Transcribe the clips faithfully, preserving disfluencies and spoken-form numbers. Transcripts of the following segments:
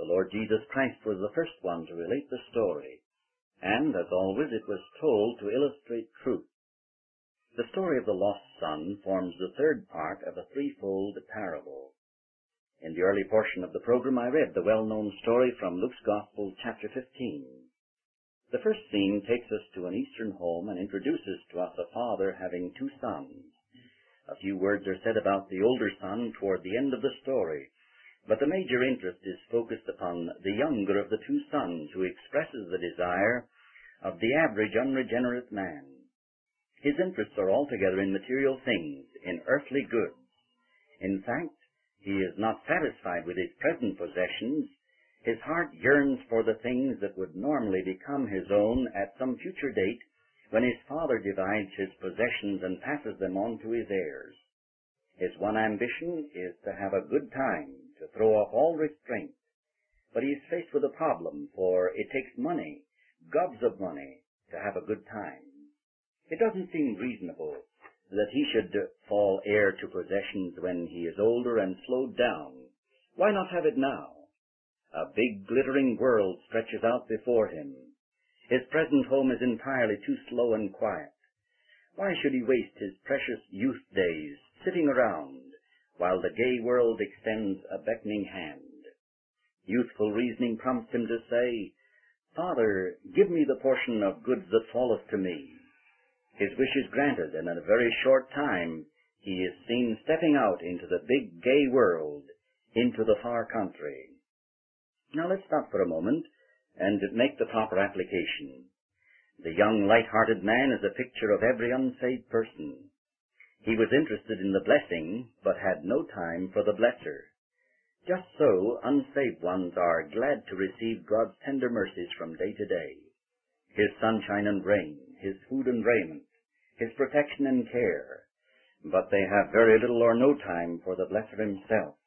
The Lord Jesus Christ was the first one to relate the story, and, as always, it was told to illustrate truth. The story of the lost son forms the third part of a threefold parable. In the early portion of the program, I read the well-known story from Luke's Gospel, chapter fifteen. The first scene takes us to an eastern home and introduces to us a father having two sons. A few words are said about the older son toward the end of the story, but the major interest is focused upon the younger of the two sons, who expresses the desire of the average unregenerate man. His interests are altogether in material things, in earthly goods. In fact, he is not satisfied with his present possessions. His heart yearns for the things that would normally become his own at some future date, when his father divides his possessions and passes them on to his heirs. His one ambition is to have a good time, to throw off all restraint. But he is faced with a problem, for it takes money, gobs of money, to have a good time. It doesn't seem reasonable that he should fall heir to possessions when he is older and slowed down. Why not have it now? A big, glittering world stretches out before him. His present home is entirely too slow and quiet. Why should he waste his precious youth days sitting around while the gay world extends a beckoning hand? Youthful reasoning prompts him to say, "Father, give me the portion of goods that falleth to me." His wish is granted, and in a very short time he is seen stepping out into the big, gay world, into the far country. Now let's stop for a moment and make the proper application. The young, light-hearted man is a picture of every unsaved person. He was interested in the blessing, but had no time for the blesser. Just so, unsaved ones are glad to receive God's tender mercies from day to day. His sunshine and rain, his food and raiment, his protection and care, but they have very little or no time for the blesser himself.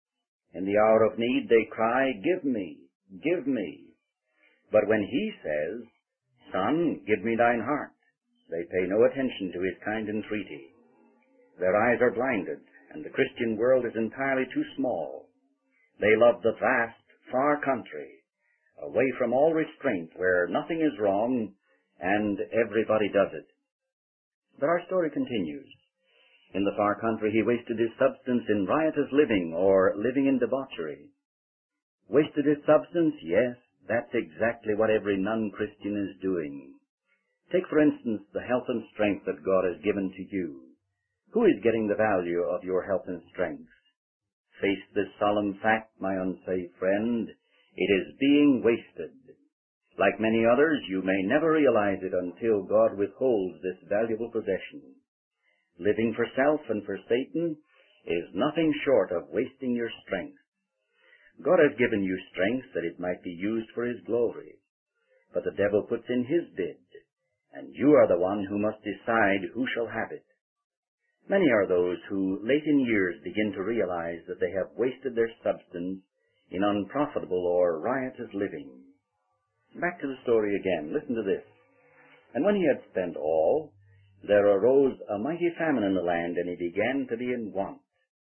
In the hour of need they cry, "Give me, give me." But when he says, "Son, give me thine heart," they pay no attention to his kind entreaty. Their eyes are blinded, and the Christian world is entirely too small. They love the vast, far country, away from all restraint, where nothing is wrong and everybody does it. But our story continues. In the far country he wasted his substance in riotous living or living in debauchery. Wasted his substance? Yes, that's exactly what every non-Christian is doing. Take, for instance, the health and strength that God has given to you. Who is getting the value of your health and strength? Face this solemn fact, my unsaved friend. It is being wasted. Like many others, you may never realize it until God withholds this valuable possession. Living for self and for Satan is nothing short of wasting your strength. God has given you strength that it might be used for His glory. But the devil puts in his bid, and you are the one who must decide who shall have it. Many are those who, late in years, begin to realize that they have wasted their substance in unprofitable or riotous living. Back to the story again. Listen to this. "And when he had spent all, there arose a mighty famine in the land, and he began to be in want."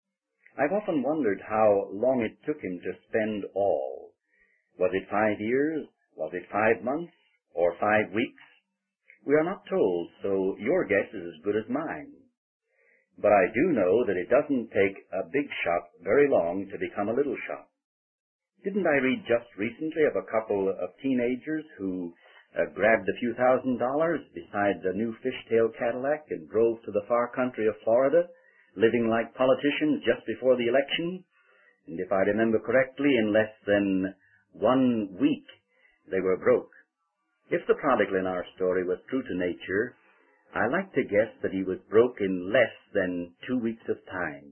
I've often wondered how long it took him to spend all. Was it five years? Was it five months? Or five weeks? We are not told, so your guess is as good as mine. But I do know that it doesn't take a big shot very long to become a little shot. Didn't I read just recently of a couple of teenagers who uh, grabbed a few thousand dollars besides a new fishtail Cadillac and drove to the far country of Florida, living like politicians just before the election? And if I remember correctly, in less than one week, they were broke. If the prodigal in our story was true to nature, I like to guess that he was broke in less than two weeks of time.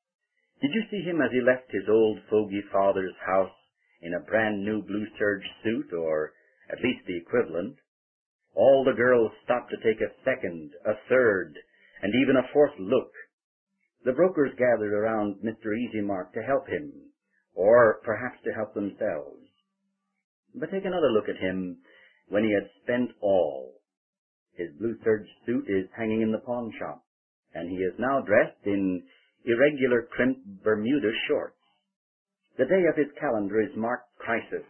Did you see him as he left his old fogey father's house in a brand new blue serge suit, or at least the equivalent? All the girls stopped to take a second, a third, and even a fourth look. The brokers gathered around Mister Easy Mark to help him, or perhaps to help themselves. But take another look at him when he had spent all. His blue serge suit is hanging in the pawn shop, and he is now dressed in irregular crimped Bermuda shorts. The day of his calendar is marked crisis,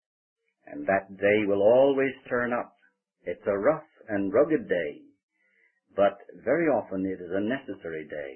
and that day will always turn up. It's a rough and rugged day, but very often it is a necessary day.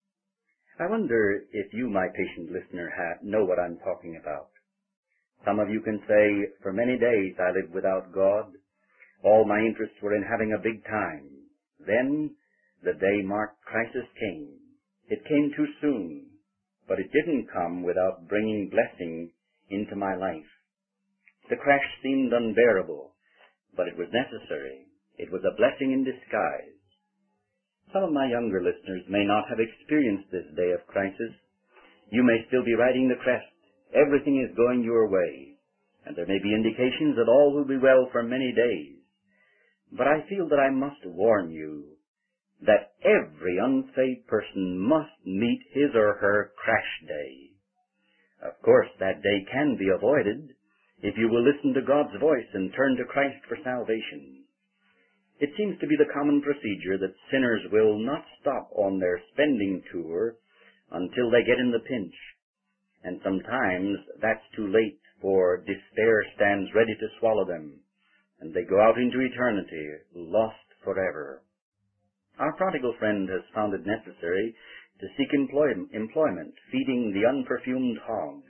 I wonder if you, my patient listener, ha- know what I'm talking about. Some of you can say, for many days I lived without God. All my interests were in having a big time. Then the day marked crisis came. It came too soon, but it didn't come without bringing blessing into my life. The crash seemed unbearable, but it was necessary. It was a blessing in disguise. Some of my younger listeners may not have experienced this day of crisis. You may still be riding the crest. Everything is going your way, and there may be indications that all will be well for many days. But I feel that I must warn you that every unsaved person must meet his or her crash day. Of course, that day can be avoided if you will listen to God's voice and turn to Christ for salvation. It seems to be the common procedure that sinners will not stop on their spending tour until they get in the pinch. And sometimes that's too late, for despair stands ready to swallow them, and they go out into eternity, lost forever. Our prodigal friend has found it necessary to seek employ- employment, feeding the unperfumed hogs.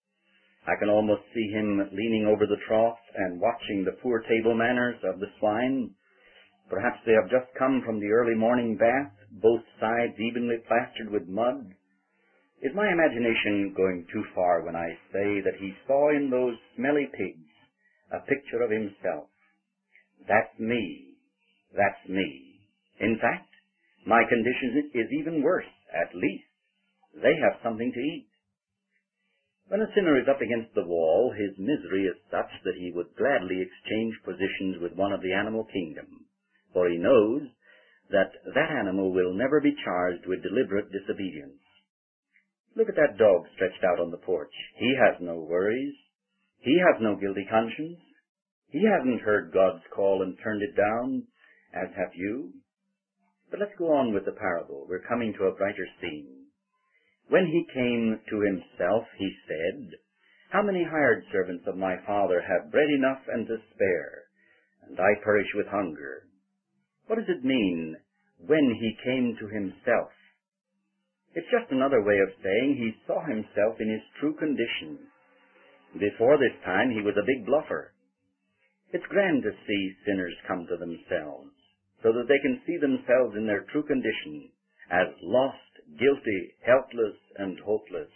I can almost see him leaning over the trough and watching the poor table manners of the swine. Perhaps they have just come from the early morning bath, both sides evenly plastered with mud. Is my imagination going too far when I say that he saw in those smelly pigs a picture of himself? That's me. That's me. In fact, my condition is even worse. At least they have something to eat. When a sinner is up against the wall, his misery is such that he would gladly exchange positions with one of the animal kingdom, for he knows that that animal will never be charged with deliberate disobedience. Look at that dog stretched out on the porch. He has no worries. He has no guilty conscience. He hasn't heard God's call and turned it down, as have you. But let's go on with the parable. We're coming to a brighter scene. When he came to himself, he said, "How many hired servants of my father have bread enough and to spare, and I perish with hunger?" What does it mean, when he came to himself? It's just another way of saying he saw himself in his true condition. Before this time, he was a big bluffer. It's grand to see sinners come to themselves, so that they can see themselves in their true condition, as lost, guilty, helpless, and hopeless.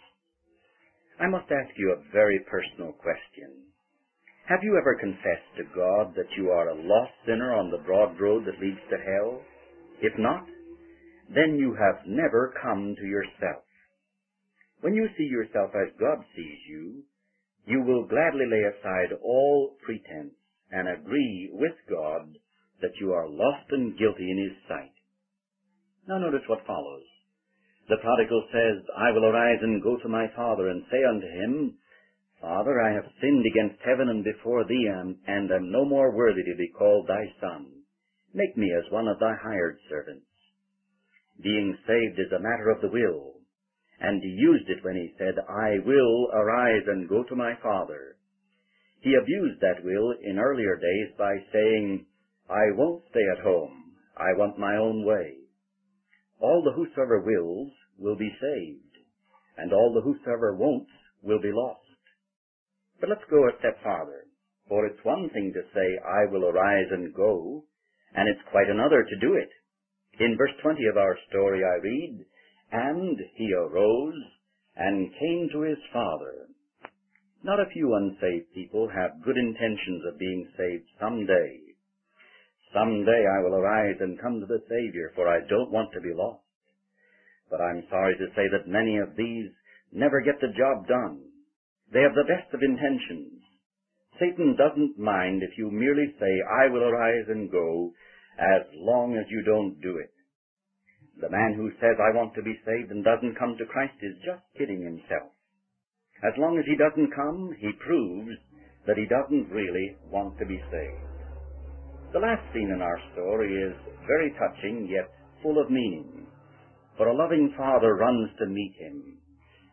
I must ask you a very personal question. Have you ever confessed to God that you are a lost sinner on the broad road that leads to hell? If not, then you have never come to yourself. When you see yourself as God sees you, you will gladly lay aside all pretense and agree with God that you are lost and guilty in His sight. Now notice what follows. The prodigal says, "I will arise and go to my father, and say unto him, Father, I have sinned against heaven and before thee, and am no more worthy to be called thy son. Make me as one of thy hired servants." Being saved is a matter of the will, and he used it when he said, "I will arise and go to my father." He abused that will in earlier days by saying, "I won't stay at home. I want my own way." All the whosoever wills will be saved, and all the whosoever won'ts will be lost. But let's go a step farther, for it's one thing to say, "I will arise and go," and it's quite another to do it. In verse twenty of our story I read, "And he arose and came to his father." Not a few unsaved people have good intentions of being saved someday. Someday I will arise and come to the Savior, for I don't want to be lost. But I'm sorry to say that many of these never get the job done. They have the best of intentions. Satan doesn't mind if you merely say, "I will arise and go," as long as you don't do it. The man who says, "I want to be saved," and doesn't come to Christ is just kidding himself. As long as he doesn't come, he proves that he doesn't really want to be saved. The last scene in our story is very touching, yet full of meaning. For a loving father runs to meet him.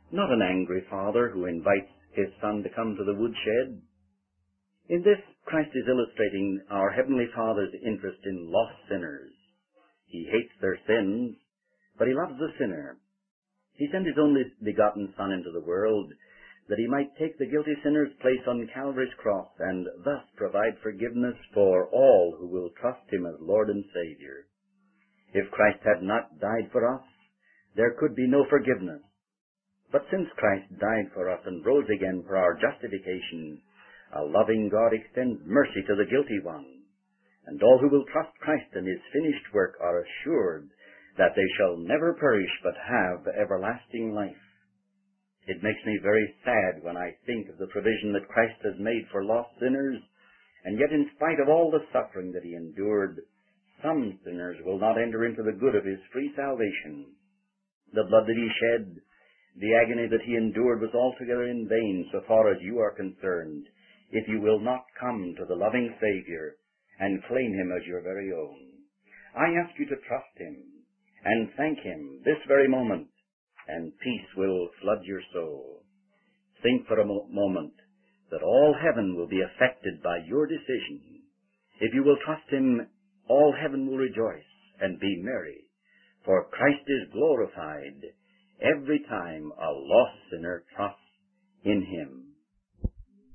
not an angry father who invites his son to come to the woodshed. In this, Christ is illustrating our Heavenly Father's interest in lost sinners. He hates their sins, but he loves the sinner. He sent his only begotten Son into the world that he might take the guilty sinner's place on Calvary's cross and thus provide forgiveness for all who will trust him as Lord and Savior. If Christ had not died for us, there could be no forgiveness. But since Christ died for us and rose again for our justification, a loving God extends mercy to the guilty one, and all who will trust Christ and his finished work are assured that they shall never perish but have everlasting life. It makes me very sad when I think of the provision that Christ has made for lost sinners, and yet in spite of all the suffering that he endured, some sinners will not enter into the good of his free salvation. The blood that he shed, the agony that he endured was altogether in vain so far as you are concerned, if you will not come to the loving Savior and claim him as your very own. I ask you to trust him and thank him this very moment, and peace will flood your soul. Think for a mo- moment that all heaven will be affected by your decision. If you will trust him, all heaven will rejoice and be merry, for Christ is glorified every time a lost sinner trusts in him.